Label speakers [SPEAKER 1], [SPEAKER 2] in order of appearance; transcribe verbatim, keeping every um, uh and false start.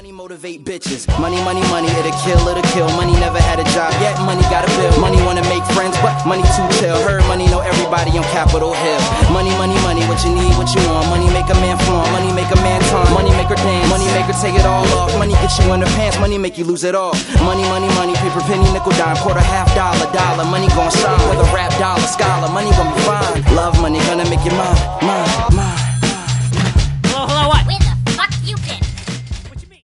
[SPEAKER 1] Money motivate bitches. Money, money, money, it'll kill, it'll kill. Money never had a job yet, money got a bill. Money wanna make friends, but money too chill. Heard money know everybody on Capitol Hill. Money, money, money, what you need, what you want. Money make a man flaunt, money make a man taunt. Money make her dance, money make her take it all off. Money get you in the pants, money make you lose it all. Money, money, money, paper, penny, nickel, dime, quarter, half dollar, dollar. Money gon' shine, whether rap, dollar, scholar. Money gon' be fine. Love money, gonna make you mine.